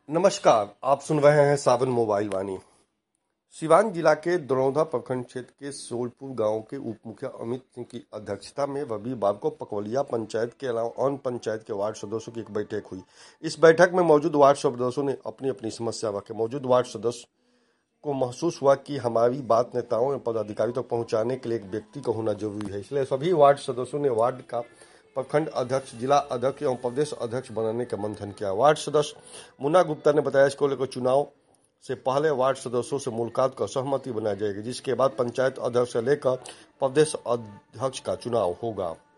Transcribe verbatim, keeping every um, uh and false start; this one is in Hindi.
नमस्कार, आप सुन रहे हैं सावन मोबाइल वाणी। सिवान जिला के दरौंधा प्रखंड क्षेत्र के सोलपुर गांव के उप मुखिया अमित सिंह की अध्यक्षता में रविवार को पकवलिया पंचायत के अलावा अन्य पंचायत के वार्ड सदस्यों की एक बैठक हुई। इस बैठक में मौजूद वार्ड सदस्यों ने अपनी अपनी समस्या रखी। मौजूद वार्ड सदस्य को महसूस हुआ कि हमारी बात नेताओं एवं पदाधिकारियों तक पहुंचाने के लिए एक व्यक्ति का होना जरूरी है, इसलिए सभी वार्ड सदस्यों ने वार्ड का प्रखंड अध्यक्ष, जिला अध्यक्ष एवं प्रदेश अध्यक्ष बनाने का मंथन किया। वार्ड सदस्य मुन्ना गुप्ता ने बताया इसको लेकर चुनाव से पहले वार्ड सदस्यों से मुलाकात कर सहमति बनाई जाएगी, जिसके बाद पंचायत अध्यक्ष से लेकर प्रदेश अध्यक्ष का चुनाव होगा।